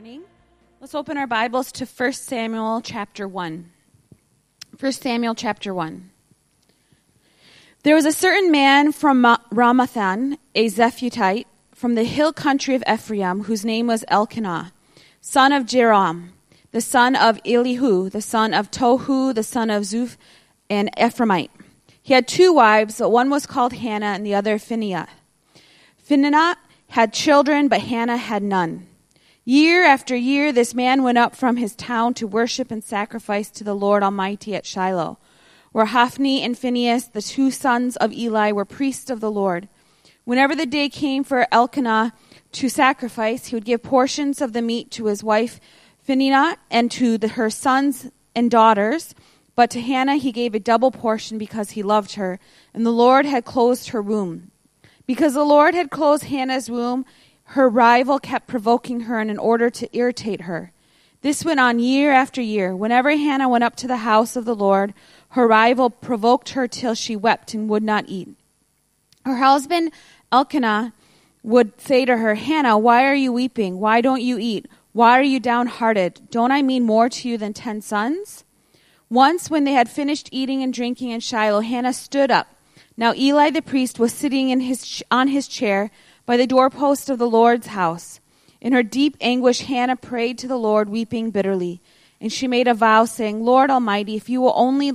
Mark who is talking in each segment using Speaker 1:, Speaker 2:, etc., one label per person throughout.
Speaker 1: morning. Let's open our Bibles to 1 Samuel chapter 1. 1 Samuel chapter 1. There was a certain man from Ramathan, a Zephutite, from the hill country of Ephraim, whose name was Elkanah, son of Jeroham, the son of Elihu, the son of Tohu, the son of Zuph, an Ephraimite. He had two wives, but one was called Hannah and the other Phinehah. Phinehah had children, but Hannah had none. Year after year, this man went up from his town to worship and sacrifice to the Lord Almighty at Shiloh, where Hophni and Phinehas, the two sons of Eli, were priests of the Lord. Whenever the day came for Elkanah to sacrifice, he would give portions of the meat to his wife Phinehah and to her sons and daughters. But to Hannah he gave a double portion because he loved her, and the Lord had closed her womb. Because the Lord had closed Hannah's womb, her rival kept provoking her in order to irritate her. This went on year after year. Whenever Hannah went up to the house of the Lord, her rival provoked her till she wept and would not eat. Her husband Elkanah would say to her, "Hannah, why are you weeping? Why don't you eat? Why are you downhearted? Don't I mean more to you than 10 sons?" Once, when they had finished eating and drinking in Shiloh, Hannah stood up. Now Eli the priest was sitting on his chair by the doorpost of the Lord's house. In her deep anguish, Hannah prayed to the Lord, weeping bitterly. And she made a vow, saying, "Lord Almighty, if you will only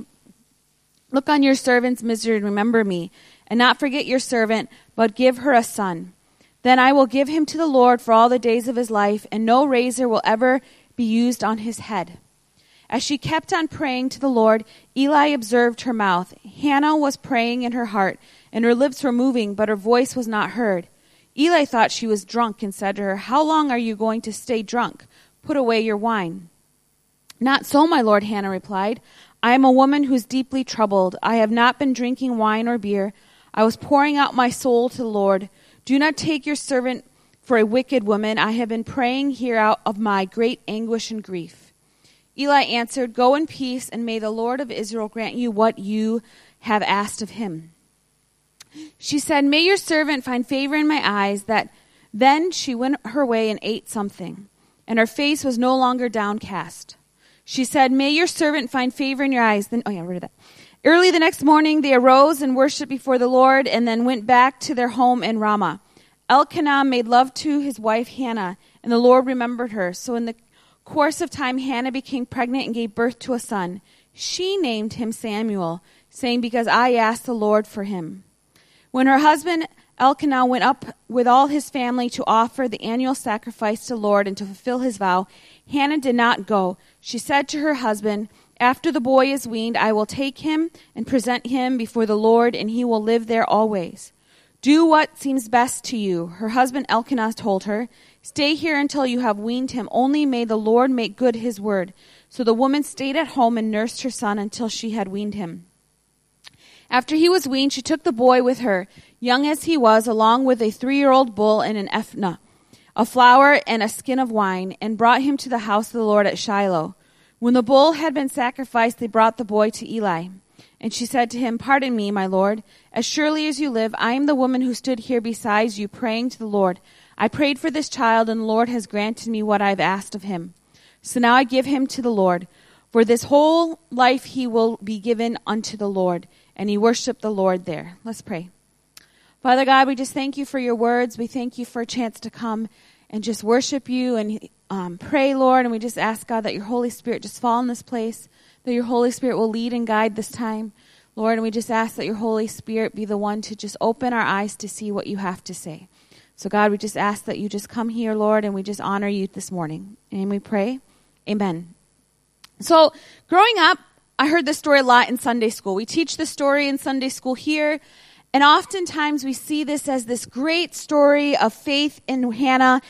Speaker 1: look on your servant's misery and remember me, and not forget your servant, but give her a son, then I will give him to the Lord for all the days of his life, and no razor will ever be used on his head." As she kept on praying to the Lord, Eli observed her mouth. Hannah was praying in her heart, and her lips were moving, but her voice was not heard. Eli thought she was drunk and said to her, "How long are you going to stay drunk? Put away your wine." "Not so, my lord," Hannah replied. "I am a woman who is deeply troubled. I have not been drinking wine or beer. I was pouring out my soul to the Lord. Do not take your servant for a wicked woman. I have been praying here out of my great anguish and grief." Eli answered, "Go in peace, and may the Lord of Israel grant you what you have asked of him." She said, "May your servant find favor in my eyes." Then she went her way and ate something, and her face was no longer downcast. She said, "May your servant find favor in your eyes." Early the next morning they arose and worshipped before the Lord, and then went back to their home in Ramah. Elkanah made love to his wife Hannah, and the Lord remembered her. So in the course of time, Hannah became pregnant and gave birth to a son. She named him Samuel, saying, "Because I asked the Lord for him." When her husband Elkanah went up with all his family to offer the annual sacrifice to the Lord and to fulfill his vow, Hannah did not go. She said to her husband, "After the boy is weaned, I will take him and present him before the Lord, and he will live there always. Do what seems best to you." Her husband Elkanah told her, "Stay here until you have weaned him. Only may the Lord make good his word." So the woman stayed at home and nursed her son until she had weaned him. After he was weaned, she took the boy with her, young as he was, along with a 3-year-old bull and an ephah, a flour and a skin of wine, and brought him to the house of the Lord at Shiloh. When the bull had been sacrificed, they brought the boy to Eli. And she said to him, "Pardon me, my lord. As surely as you live, I am the woman who stood here beside you praying to the Lord. I prayed for this child, and the Lord has granted me what I have asked of him. So now I give him to the Lord. For this whole life he will be given unto the Lord." And he worshiped the Lord there. Let's pray. Father God, we just thank you for your words. We thank you for a chance to come and just worship you and pray, Lord. And we just ask, God, that your Holy Spirit just fall in this place, that your Holy Spirit will lead and guide this time, Lord. And we just ask that your Holy Spirit be the one to just open our eyes to see what you have to say. So, God, we just ask that you just come here, Lord, and we just honor you this morning. And we pray, amen. So, growing up, I heard this story a lot in Sunday school. We teach this story in Sunday school here, and oftentimes we see this as this great story of faith in Hannah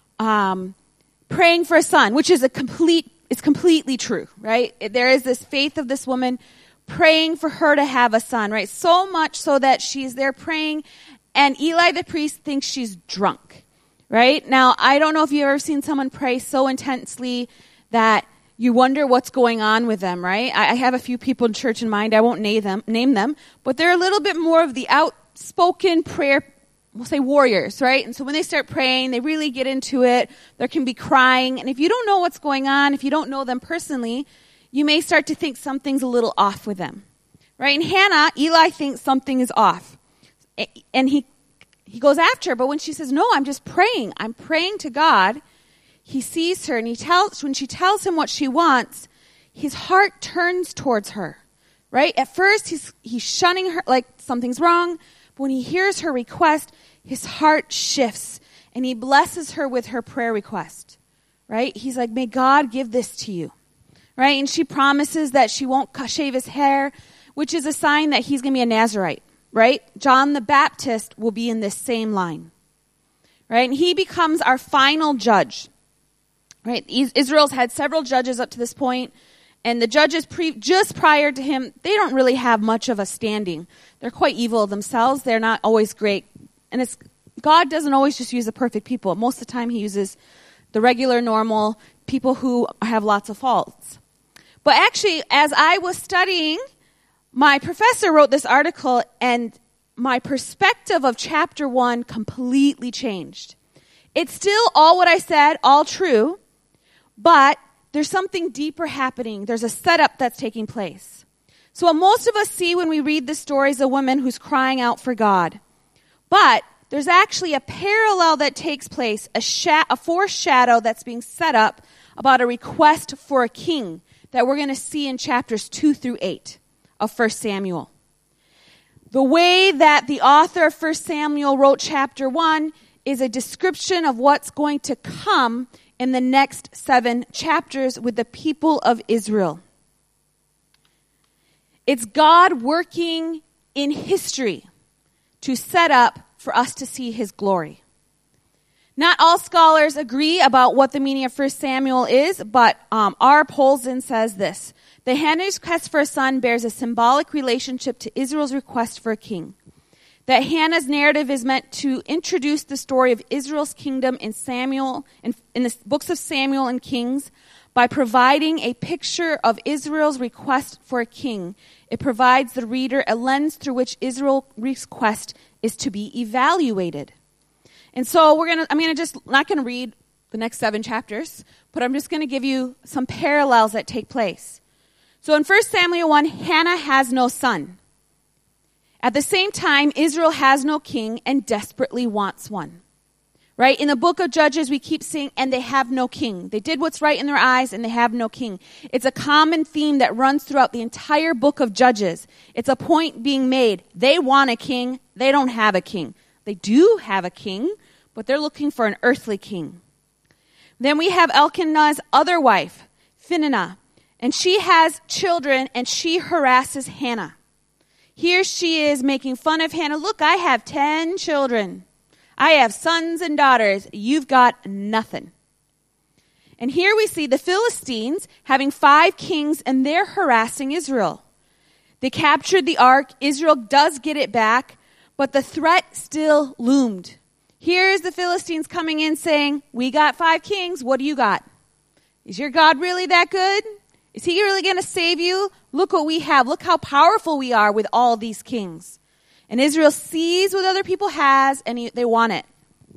Speaker 1: praying for a son, which is completely true, right? There is this faith of this woman praying for her to have a son, right? So much so that she's there praying, and Eli the priest thinks she's drunk, right? Now, I don't know if you've ever seen someone pray so intensely that you wonder what's going on with them, right? I have a few people in church in mind. I won't name them, but they're a little bit more of the outspoken prayer we'll say warriors, right? And so when they start praying, they really get into it. There can be crying. And if you don't know what's going on, if you don't know them personally, you may start to think something's a little off with them, right? And Hannah, Eli thinks something is off. And he goes after her. But when she says, no, I'm just praying. I'm praying to God. He sees her, and when she tells him what she wants, his heart turns towards her, right? At first, he's shunning her like something's wrong. But when he hears her request, his heart shifts, and he blesses her with her prayer request, right? He's like, may God give this to you, right? And she promises that she won't shave his hair, which is a sign that he's going to be a Nazirite, right? John the Baptist will be in this same line, right? And he becomes our final judge, right? Israel's had several judges up to this point. And the judges just prior to him, they don't really have much of a standing. They're quite evil themselves. They're not always great. And God doesn't always just use the perfect people. Most of the time he uses the regular, normal people who have lots of faults. But actually, as I was studying, my professor wrote this article, and my perspective of chapter 1 completely changed. It's still all what I said, all true, but there's something deeper happening. There's a setup that's taking place. So what most of us see when we read the story is a woman who's crying out for God. But there's actually a parallel that takes place, a foreshadow that's being set up about a request for a king that we're going to see in chapters 2 through 8 of 1 Samuel. The way that the author of 1 Samuel wrote chapter 1 is a description of what's going to come in the next 7 chapters with the people of Israel. It's God working in history to set up for us to see his glory. Not all scholars agree about what the meaning of 1 Samuel is, but R. Polson says this: the Hannah's request for a son bears a symbolic relationship to Israel's request for a king. That Hannah's narrative is meant to introduce the story of Israel's kingdom in the books of Samuel and Kings by providing a picture of Israel's request for a king. It provides the reader a lens through which Israel's request is to be evaluated. And so I'm not going to read the next 7 chapters, but I'm just going to give you some parallels that take place. So in 1 Samuel 1, Hannah has no son. At the same time, Israel has no king and desperately wants one. Right? In the book of Judges, we keep seeing, and they have no king. They did what's right in their eyes, and they have no king. It's a common theme that runs throughout the entire book of Judges. It's a point being made. They want a king. They don't have a king. They do have a king, but they're looking for an earthly king. Then we have Elkanah's other wife, Phinehah, and she has children, and she harasses Hannah. Here she is making fun of Hannah. Look, I have 10 children. I have sons and daughters. You've got nothing. And here we see the Philistines having 5 kings, and they're harassing Israel. They captured the ark. Israel does get it back, but the threat still loomed. Here's the Philistines coming in saying, we got 5 kings. What do you got? Is your God really that good? Is he really going to save you? Look what we have. Look how powerful we are with all these kings. And Israel sees what other people has, and they want it.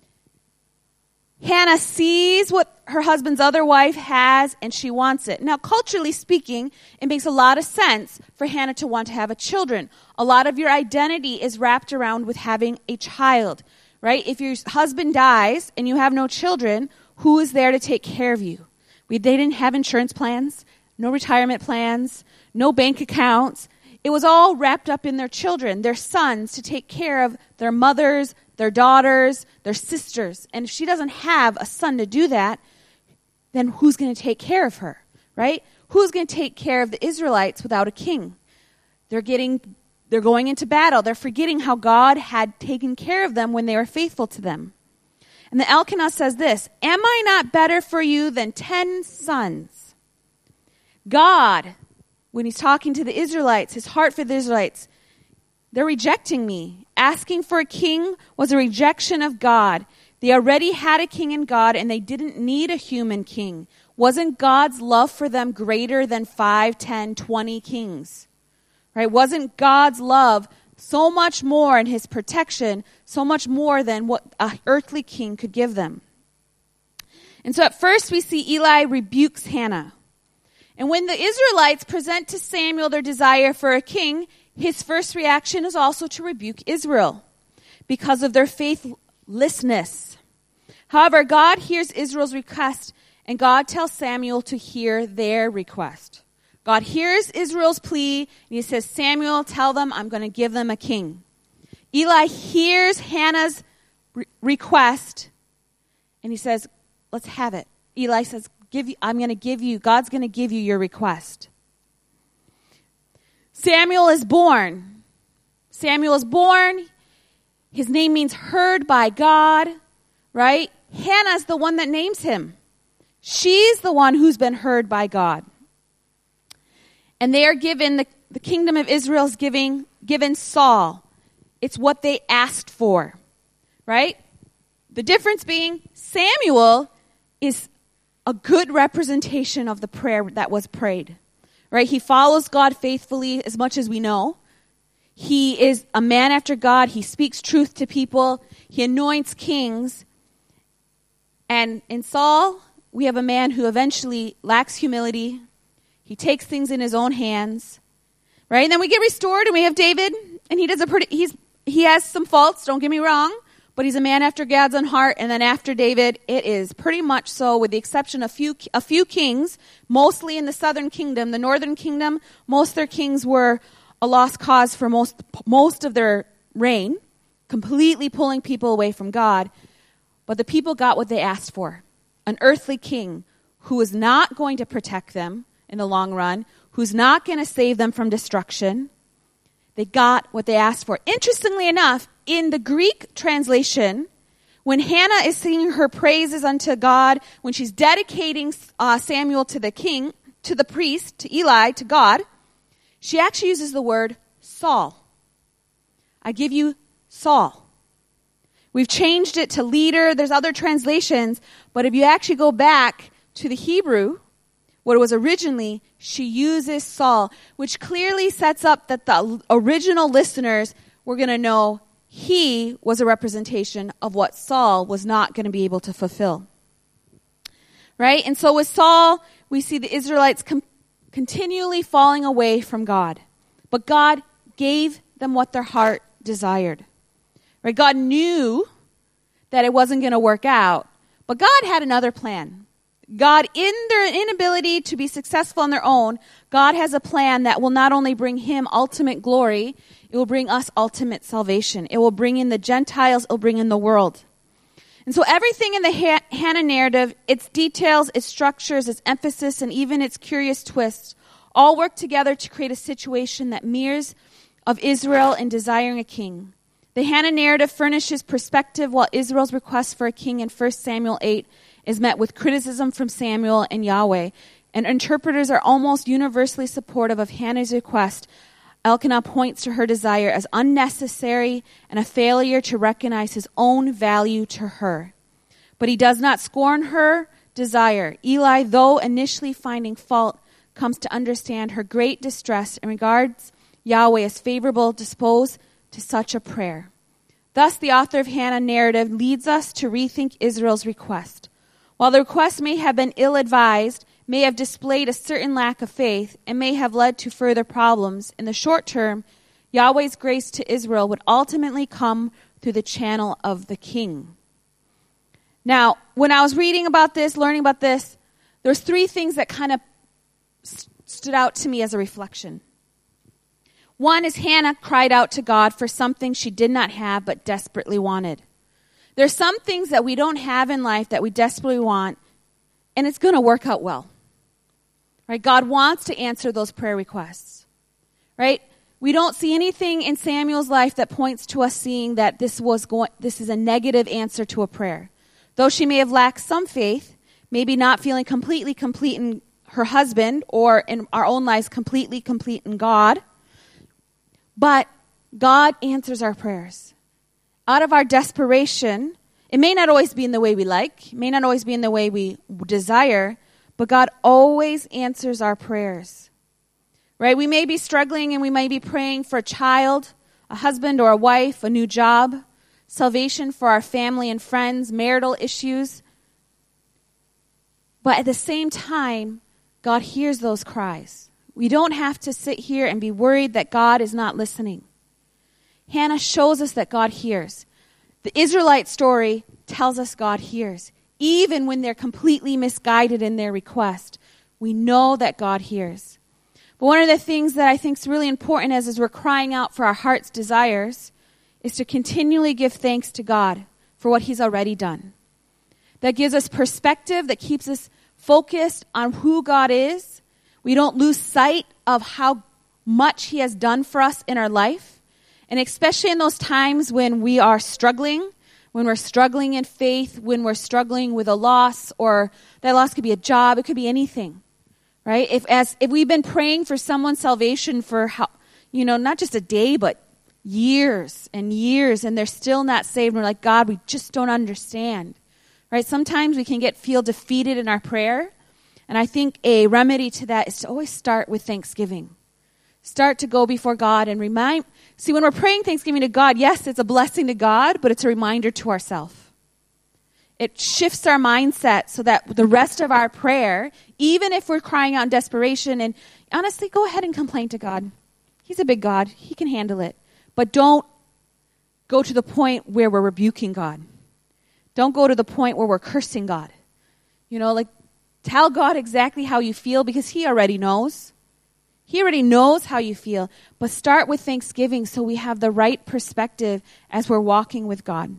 Speaker 1: Hannah sees what her husband's other wife has, and she wants it. Now, culturally speaking, it makes a lot of sense for Hannah to want to have a children. A lot of your identity is wrapped around with having a child, right? If your husband dies and you have no children, who is there to take care of you? They didn't have insurance plans. No retirement plans, no bank accounts. It was all wrapped up in their children, their sons, to take care of their mothers, their daughters, their sisters. And if she doesn't have a son to do that, then who's going to take care of her, right? Who's going to take care of the Israelites without a king? They're going into battle. They're forgetting how God had taken care of them when they were faithful to them. And the Elkanah says this: am I not better for you than 10 sons? God, when he's talking to the Israelites, his heart for the Israelites, they're rejecting me. Asking for a king was a rejection of God. They already had a king in God, and they didn't need a human king. Wasn't God's love for them greater than 5, 10, 20 kings? Right? Wasn't God's love so much more in his protection, so much more than what an earthly king could give them. And so at first we see Eli rebukes Hannah. And when the Israelites present to Samuel their desire for a king, his first reaction is also to rebuke Israel because of their faithlessness. However, God hears Israel's request, and God tells Samuel to hear their request. God hears Israel's plea, and he says, Samuel, tell them I'm going to give them a king. Eli hears Hannah's request, and he says, let's have it. Eli says, God's going to give you your request. Samuel is born. His name means heard by God, right? Hannah's the one that names him. She's the one who's been heard by God. And they are given, the kingdom of Israel is given Saul. It's what they asked for, right? The difference being Samuel is a good representation of the prayer that was prayed, right? He follows God faithfully as much as we know. He is a man after God. He speaks truth to people. He anoints kings. And in Saul, we have a man who eventually lacks humility. He takes things in his own hands, right? And then we get restored, and we have David, and he has some faults, don't get me wrong, but he's a man after God's own heart. And then after David, it is pretty much so, with the exception of a few kings, mostly in the southern kingdom. The northern kingdom, most of their kings were a lost cause for most of their reign, completely pulling people away from God. But the people got what they asked for, an earthly king who is not going to protect them in the long run, who's not going to save them from destruction. They got what they asked for. Interestingly enough, in the Greek translation, when Hannah is singing her praises unto God, when she's dedicating Samuel to the king, to the priest, to Eli, to God, she actually uses the word Saul. I give you Saul. We've changed it to leader. There's other translations, but if you actually go back to the Hebrew, what it was originally, she uses Saul, which clearly sets up that the original listeners were going to know he was a representation of what Saul was not going to be able to fulfill. Right? And so with Saul, we see the Israelites continually falling away from God. But God gave them what their heart desired. Right? God knew that it wasn't going to work out, but God had another plan. God, in their inability to be successful on their own, God has a plan that will not only bring him ultimate glory, it will bring us ultimate salvation. It will bring in the Gentiles, it will bring in the world. And so everything in the Hannah narrative, its details, its structures, its emphasis, and even its curious twists, all work together to create a situation that mirrors of Israel in desiring a king. The Hannah narrative furnishes perspective, while Israel's request for a king in 1 Samuel 8 is met with criticism from Samuel and Yahweh. And interpreters are almost universally supportive of Hannah's request. Elkanah points to her desire as unnecessary and a failure to recognize his own value to her. But he does not scorn her desire. Eli, though initially finding fault, comes to understand her great distress and regards Yahweh as favorable disposed to such a prayer. Thus, the author of Hannah narrative leads us to rethink Israel's request. While the request may have been ill-advised, may have displayed a certain lack of faith, and may have led to further problems, in the short term, Yahweh's grace to Israel would ultimately come through the channel of the king. Now, when I was reading about this, learning about this, there's three things that kind of stood out to me as a reflection. One is Hannah cried out to God for something she did not have but desperately wanted. There's some things that we don't have in life that we desperately want, and it's going to work out well. Right? God wants to answer those prayer requests. Right? We don't see anything in Samuel's life that points to us seeing that this is a negative answer to a prayer. Though she may have lacked some faith, maybe not feeling completely complete in her husband or in our own lives completely complete in God, but God answers our prayers. Out of our desperation, it may not always be in the way we like, it may not always be in the way we desire, but God always answers our prayers. Right? We may be struggling and we may be praying for a child, a husband or a wife, a new job, salvation for our family and friends, marital issues. But at the same time, God hears those cries. We don't have to sit here and be worried that God is not listening. Hannah shows us that God hears. The Israelite story tells us God hears. Even when they're completely misguided in their request, we know that God hears. But one of the things that I think is really important as we're crying out for our heart's desires is to continually give thanks to God for what he's already done. That gives us perspective, that keeps us focused on who God is. We don't lose sight of how much he has done for us in our life. And especially in those times when we are struggling, when we're struggling in faith, when we're struggling with a loss, or that loss could be a job, it could be anything, right? If we've been praying for someone's salvation for not just a day, but years and years, and they're still not saved, and we're like, God, we just don't understand, right? Sometimes we can feel defeated in our prayer, and I think a remedy to that is to always start with thanksgiving. Start to go before God and see, when we're praying thanksgiving to God, yes, it's a blessing to God, but it's a reminder to ourselves. It shifts our mindset so that the rest of our prayer, even if we're crying out in desperation, and honestly, go ahead and complain to God. He's a big God. He can handle it. But don't go to the point where we're rebuking God. Don't go to the point where we're cursing God. Tell God exactly how you feel, because he already knows. He already knows how you feel. But start with thanksgiving so we have the right perspective as we're walking with God.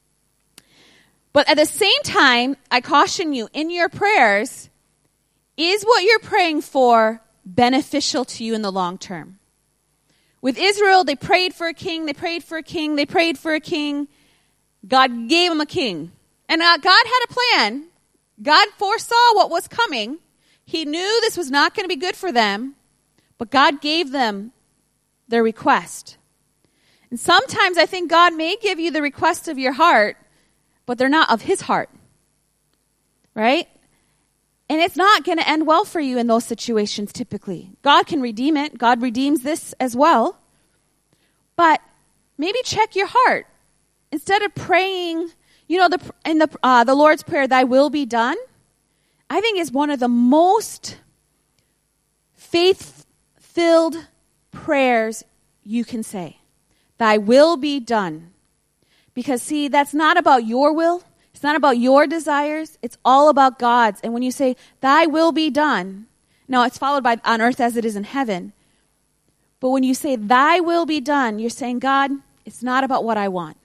Speaker 1: But at the same time, I caution you, in your prayers, is what you're praying for beneficial to you in the long term? With Israel, they prayed for a king, they prayed for a king, they prayed for a king. God gave them a king. And God had a plan. God foresaw what was coming. He knew this was not going to be good for them. But God gave them their request. And sometimes I think God may give you the request of your heart, but they're not of his heart. Right? And it's not going to end well for you in those situations typically. God can redeem it. God redeems this as well. But maybe check your heart. Instead of praying, in the Lord's Prayer, thy will be done, I think is one of the most faith-filled prayers you can say. Thy will be done. Because see, that's not about your will. It's not about your desires. It's all about God's. And when you say, thy will be done, no, it's followed by on earth as it is in heaven. But when you say, thy will be done, you're saying, God, it's not about what I want.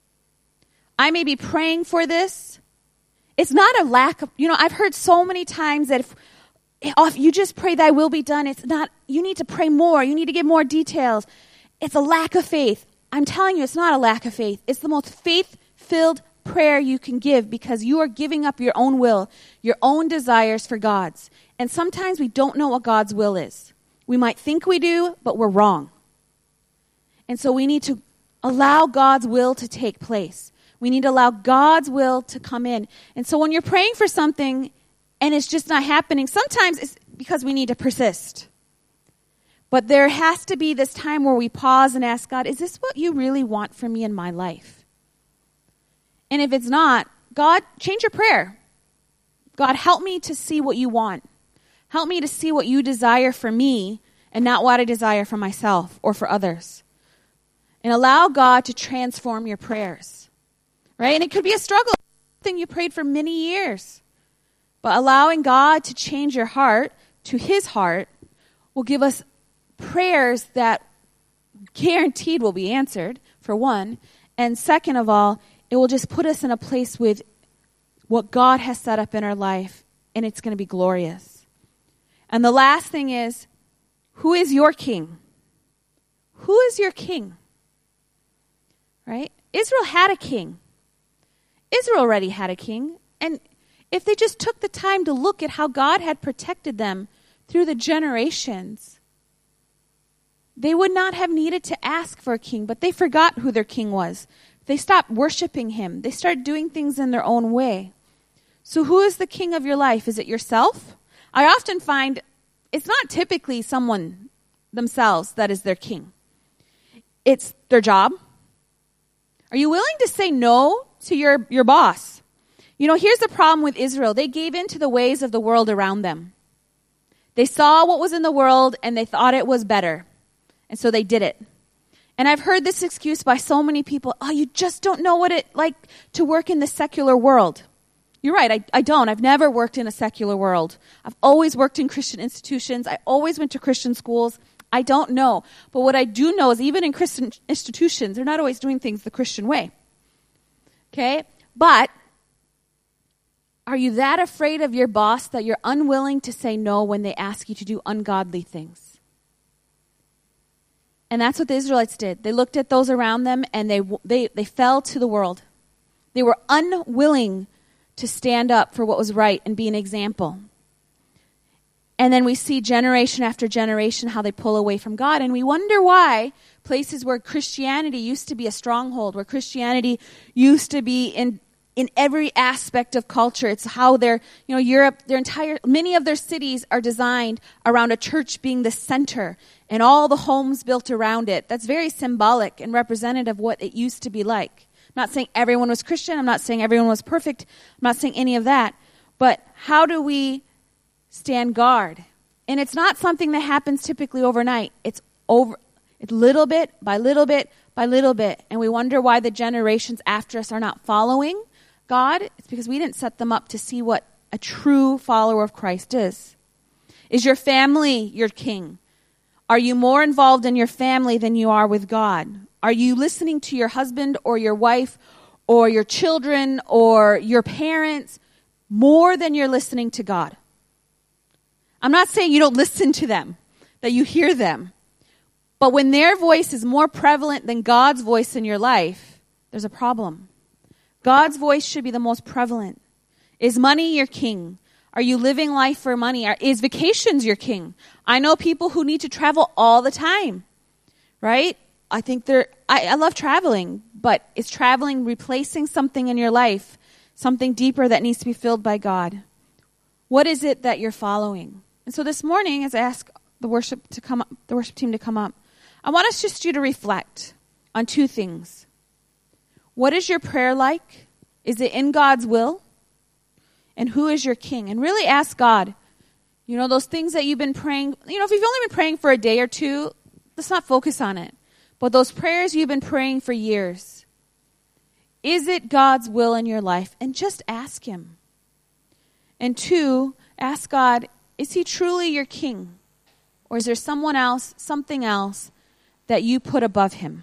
Speaker 1: I may be praying for this. It's not a lack of, I've heard so many times that if you just pray thy will be done, it's not, you need to pray more. You need to give more details. It's a lack of faith. I'm telling you, it's not a lack of faith. It's the most faith-filled prayer you can give, because you are giving up your own will, your own desires for God's. And sometimes we don't know what God's will is. We might think we do, but we're wrong. And so we need to allow God's will to take place. We need to allow God's will to come in. And so when you're praying for something and it's just not happening, sometimes it's because we need to persist. But there has to be this time where we pause and ask God, is this what you really want for me in my life? And if it's not, God, change your prayer. God, help me to see what you want. Help me to see what you desire for me and not what I desire for myself or for others. And allow God to transform your prayers. Right? And it could be a struggle, something you prayed for many years. But allowing God to change your heart to his heart will give us prayers that guaranteed will be answered, for one. And second of all, it will just put us in a place with what God has set up in our life, and it's going to be glorious. And the last thing is, who is your king? Who is your king? Right? Israel had a king. Israel already had a king. And if they just took the time to look at how God had protected them through the generations, they would not have needed to ask for a king, but they forgot who their king was. They stopped worshiping him. They started doing things in their own way. So who is the king of your life? Is it yourself? I often find it's not typically someone themselves that is their king. it's their job? Are you willing to say no to your boss? Here's the problem with Israel. They gave in to the ways of the world around them. They saw what was in the world and they thought it was better. And so they did it. And I've heard this excuse by so many people. Oh, you just don't know what it's like to work in the secular world. You're right, I don't. I've never worked in a secular world. I've always worked in Christian institutions. I always went to Christian schools. I don't know. But what I do know is even in Christian institutions, they're not always doing things the Christian way. Okay? But are you that afraid of your boss that you're unwilling to say no when they ask you to do ungodly things? And that's what the Israelites did. They looked at those around them and they fell to the world. They were unwilling to stand up for what was right and be an example. And then we see generation after generation how they pull away from God. And we wonder why places where Christianity used to be a stronghold, where Christianity used to be in every aspect of culture. It's how Europe, many of their cities are designed around a church being the center and all the homes built around it. That's very symbolic and representative of what it used to be like. I'm not saying everyone was Christian. I'm not saying everyone was perfect. I'm not saying any of that. But how do we stand guard? And it's not something that happens typically overnight. It's little bit by little bit by little bit. And we wonder why the generations after us are not following God. It's because we didn't set them up to see what a true follower of Christ is. Is your family your king? Are you more involved in your family than you are with God? Are you listening to your husband or your wife or your children or your parents more than you're listening to God? I'm not saying you don't listen to them, that you hear them. But when their voice is more prevalent than God's voice in your life, there's a problem. God's voice should be the most prevalent. Is money your king? Are you living life for money? Is vacations your king? I know people who need to travel all the time, right? I love traveling, but is traveling replacing something in your life, something deeper that needs to be filled by God? What is it that you're following? And so this morning, as I ask the worship team to come up, I want us just you to reflect on two things. What is your prayer like? Is it in God's will? And who is your king? And really ask God, those things that you've been praying, if you've only been praying for a day or two, let's not focus on it. But those prayers you've been praying for years, is it God's will in your life? And just ask him. And two, ask God, is he truly your king? Or is there someone else, something else that you put above him?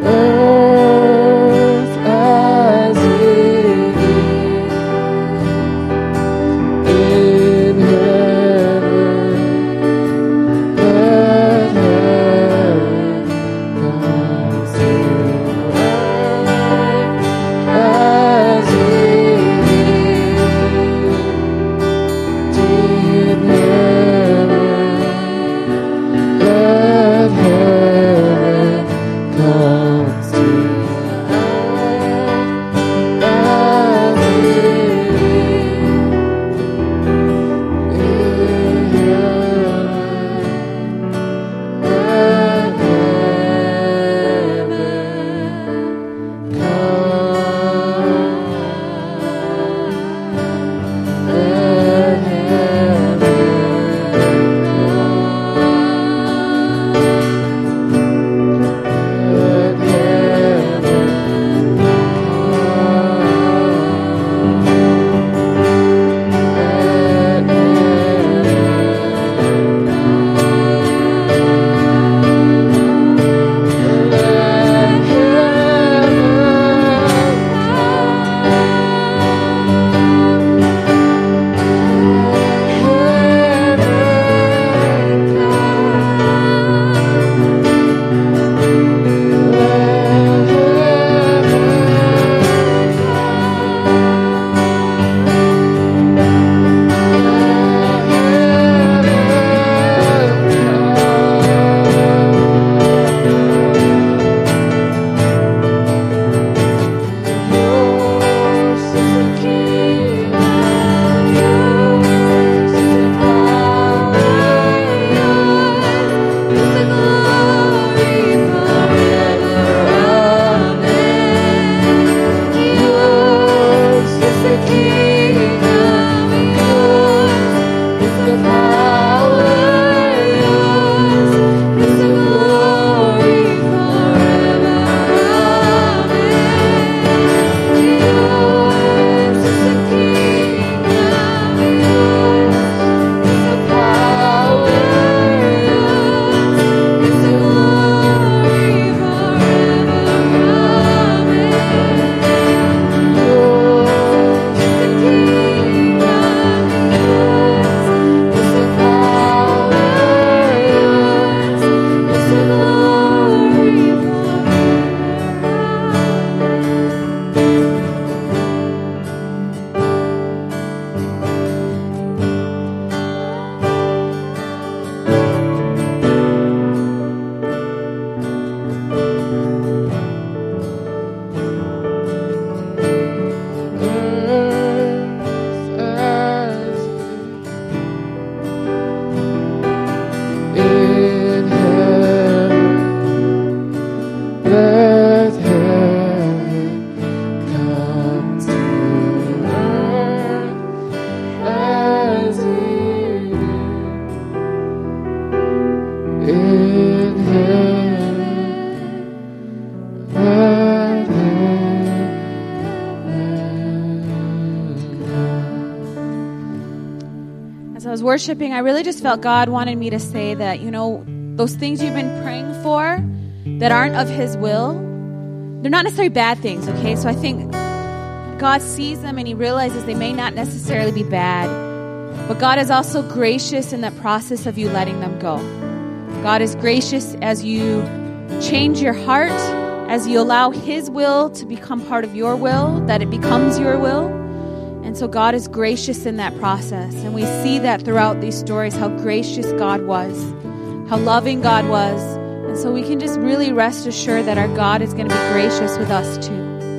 Speaker 1: Worshiping, I really just felt God wanted me to say that, those things you've been praying for that aren't of His will, they're not necessarily bad things, okay? So I think God sees them and He realizes they may not necessarily be bad, but God is also gracious in that process of you letting them go. God is gracious as you change your heart, as you allow His will to become part of your will, that it becomes your will. And so God is gracious in that process. And we see that throughout these stories, how gracious God was, how loving God was. And so we can just really rest assured that our God is going to be gracious with us too.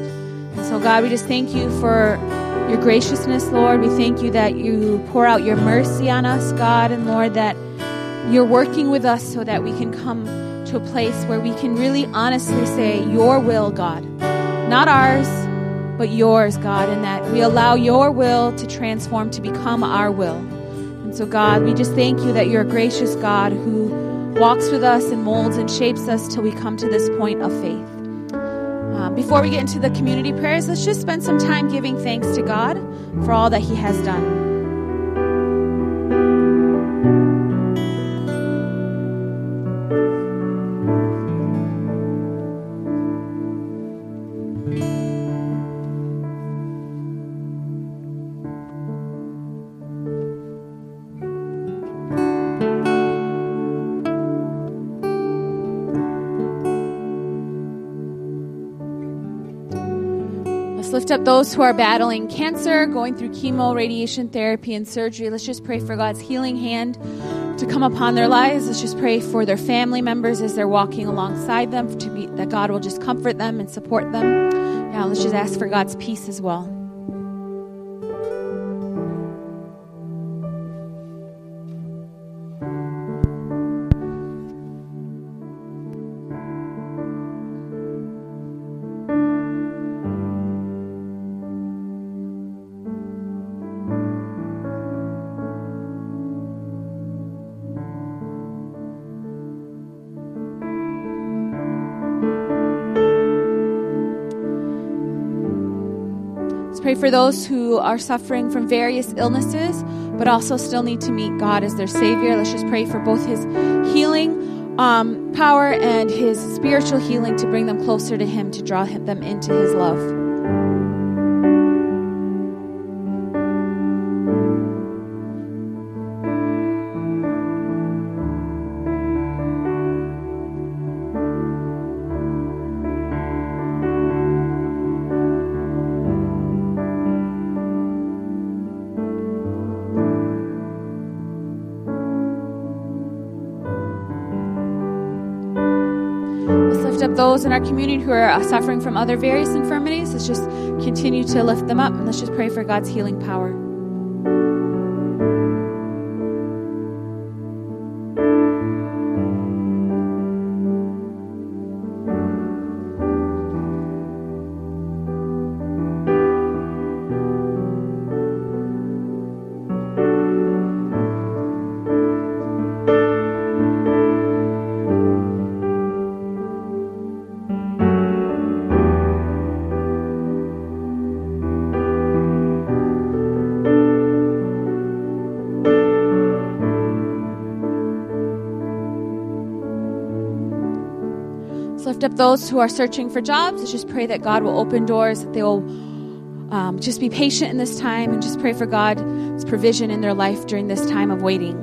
Speaker 1: And so God, we just thank you for your graciousness, Lord. We thank you that you pour out your mercy on us, God. And Lord, that you're working with us so that we can come to a place where we can really honestly say, your will, God, not ours, but yours, God, and that we allow your will to transform to become our will. And so, God, we just thank you that you're a gracious God who walks with us and molds and shapes us till we come to this point of faith. Before we get into the community prayers, let's just spend some time giving thanks to God for all that He has done. Let's lift up those who are battling cancer, going through chemo, radiation therapy, and surgery. Let's just pray for God's healing hand to come upon their lives. Let's just pray for their family members as they're walking alongside them, that God will just comfort them and support them. Yeah, let's just ask for God's peace as well. Pray for those who are suffering from various illnesses, but also still need to meet God as their Savior. Let's just pray for both His healing power and His spiritual healing to bring them closer to Him, to draw them into His love. Up those in our community who are suffering from other various infirmities. Let's just continue to lift them up, and let's just pray for God's healing power. Lift up those who are searching for jobs. Let's just pray that God will open doors, that they will just be patient in this time, and just pray for God's provision in their life during this time of waiting.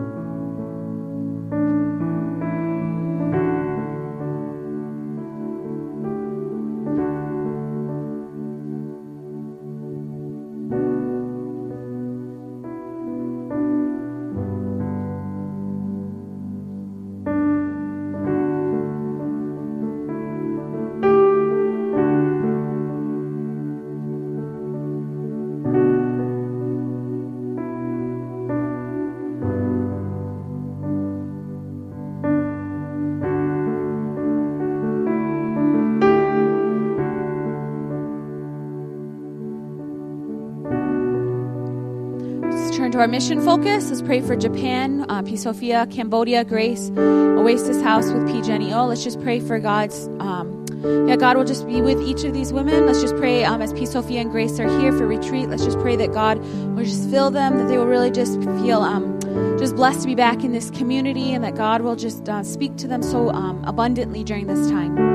Speaker 1: To our mission focus, let's pray for Japan, P. Sophia, Cambodia, Grace, Oasis House with P. Jenny O. Let's just pray for God's, God will just be with each of these women. Let's just pray as P. Sophia and Grace are here for retreat. Let's just pray that God will just fill them, that they will really just feel just blessed to be back in this community, and that God will just speak to them so abundantly during this time.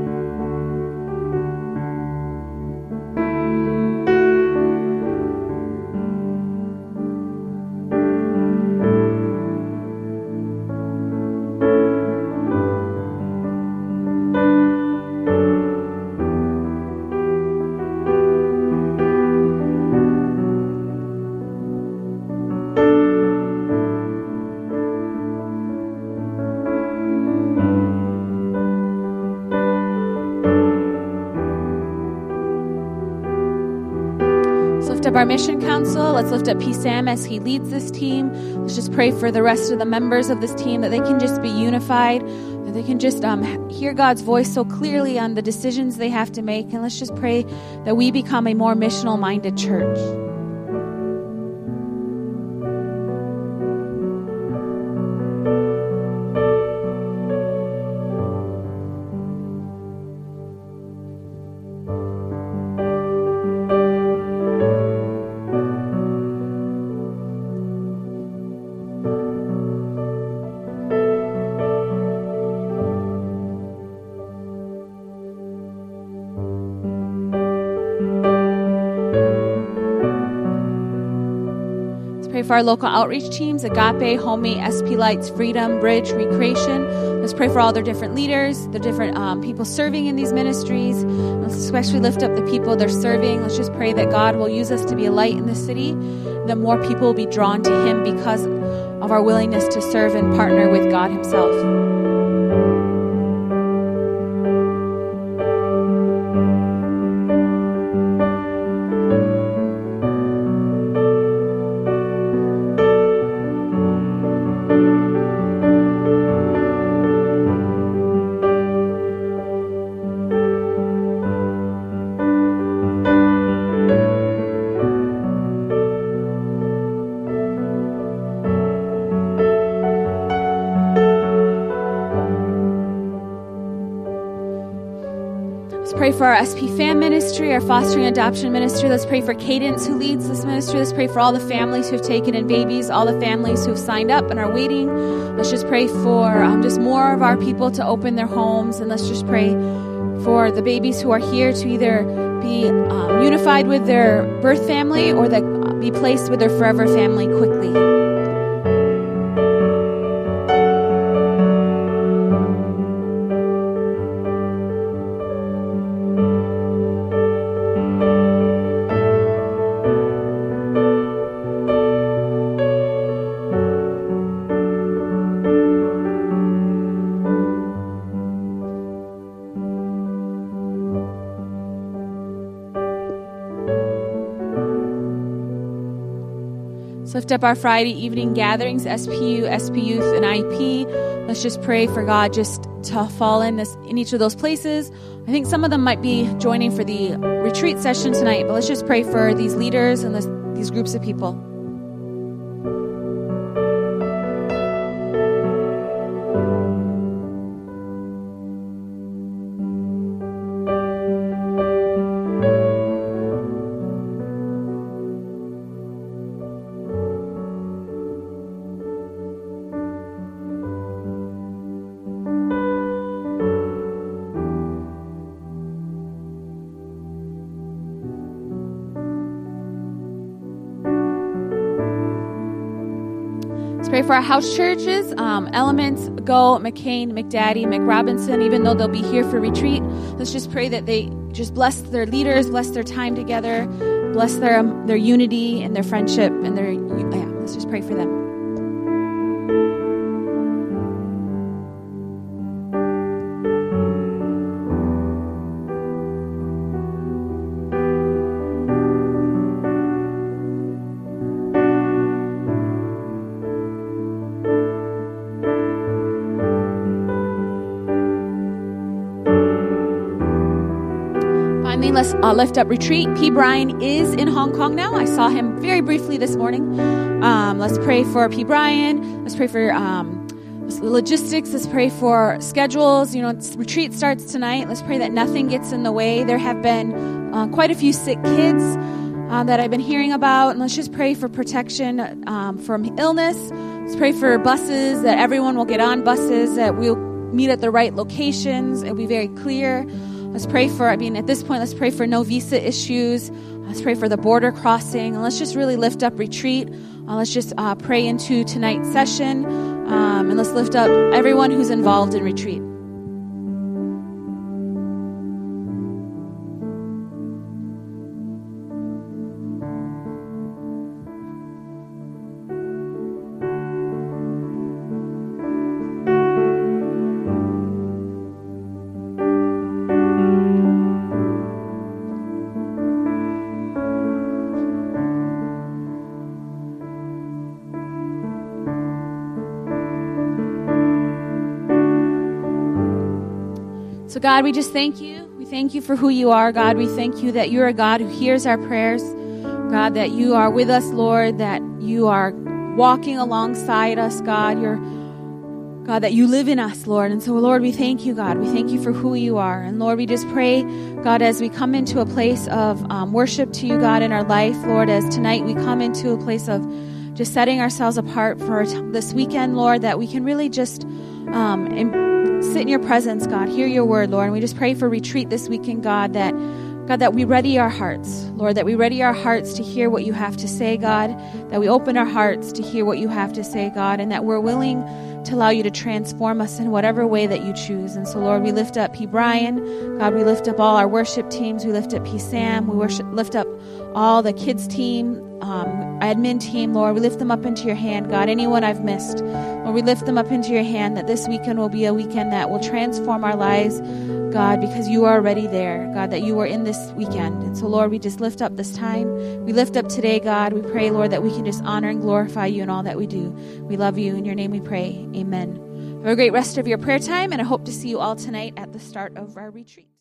Speaker 1: Up our mission council. Let's lift up P. Sam as he leads this team. Let's just pray for the rest of the members of this team, that they can just be unified, that they can just hear God's voice so clearly on the decisions they have to make. And let's just pray that we become a more missional minded church. pray for our local outreach teams, Agape, Homey, SP Lights, Freedom, Bridge, Recreation. Let's pray for all their different leaders, the different people serving in these ministries. Let's especially lift up the people they're serving. Let's just pray that God will use us to be a light in the city, that more people will be drawn to Him because of our willingness to serve and partner with God Himself. Pray for our SP Fam ministry, our fostering adoption ministry. Let's pray for Cadence, who leads this ministry. Let's pray for all the families who have taken in babies, all the families who have signed up and are waiting. Let's just pray for just more of our people to open their homes. And let's just pray for the babies who are here to either be unified with their birth family or that be placed with their forever family quickly. So lift up our Friday evening gatherings, SPU, SP Youth, and IEP. Let's just pray for God just to fall in each of those places. I think some of them might be joining for the retreat session tonight, but let's just pray for these leaders and these groups of people. Pray for our house churches, Elements, Go, McCain, McDaddy, McRobinson, even though they'll be here for retreat. Let's just pray that they just bless their leaders, bless their time together, bless their unity and their friendship, and let's just pray for them. Let's lift up retreat. P. Brian is in Hong Kong now. I saw him very briefly this morning. Let's pray for P. Brian. Let's pray for logistics. Let's pray for schedules. Retreat starts tonight. Let's pray that nothing gets in the way. There have been quite a few sick kids that I've been hearing about. And let's just pray for protection from illness. Let's pray for buses, that everyone will get on buses, that we'll meet at the right locations. It'll be very clear. Let's pray for, at this point, let's pray for no visa issues. Let's pray for the border crossing. And let's just really lift up retreat. Let's just pray into tonight's session. And let's lift up everyone who's involved in retreat. So God, we just thank you. We thank you for who you are, God. We thank you that you're a God who hears our prayers. God, that you are with us, Lord, that you are walking alongside us, God. God, that you live in us, Lord. And so, Lord, we thank you, God. We thank you for who you are. And Lord, we just pray, God, as we come into a place of worship to you, God, in our life, Lord, as tonight we come into a place of just setting ourselves apart for this weekend, Lord, that we can really just sit in your presence, God, hear your word, Lord. And we just pray for retreat this weekend, God, that God, that we ready our hearts, Lord, that we ready our hearts to hear what you have to say, God, that we open our hearts to hear what you have to say, God, and that we're willing to allow you to transform us in whatever way that you choose. And so, Lord, we lift up P. Brian. God, we lift up all our worship teams. We lift up P. Sam. We lift up all the kids team, admin team, Lord. We lift them up into your hand, God. Anyone I've missed, Lord, we lift them up into your hand, that this weekend will be a weekend that will transform our lives, God, because you are already there, God, that you are in this weekend. And so, Lord, we just lift up this time. We lift up today, God. We pray, Lord, that we can just honor and glorify you in all that we do. We love you. In your name we pray. Amen. Have a great rest of your prayer time, and I hope to see you all tonight at the start of our retreat.